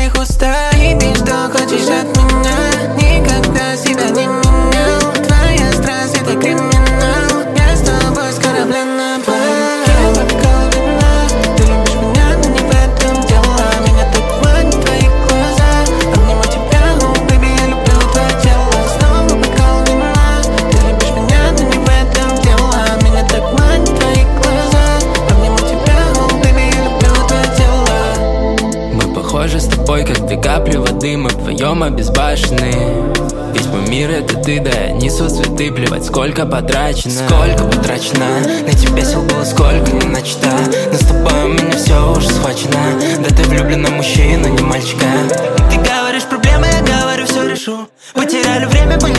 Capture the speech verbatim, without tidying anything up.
твоих уста и ты что хочешь от меня. Никогда себя не менял. Твоя страсть — это криминал. Я с тобой с корабля на бал. Я бокал вина. Ты любишь меня, но не в этом дело. Меня так манит твои глаза. Обниму тебя, oh baby, я люблю твое тело. Снова бокал вина. Ты любишь меня, но не в этом дело. Меня так манит твои глаза. Обниму тебя, oh baby, я люблю твое тело. Мы похожи с тобой, как две капли воды. Мы вдвоем обезбашены. Весь мой мир — это ты, да я несу цветы. Плевать, сколько потрачено. Сколько потрачено. На тебя сил было сколько не начата. Но с тобой у меня все уже схвачено. Да ты влюблена в мужчину, не мальчика. Ты говоришь проблемы, я говорю все решу. Потеряли время, понял.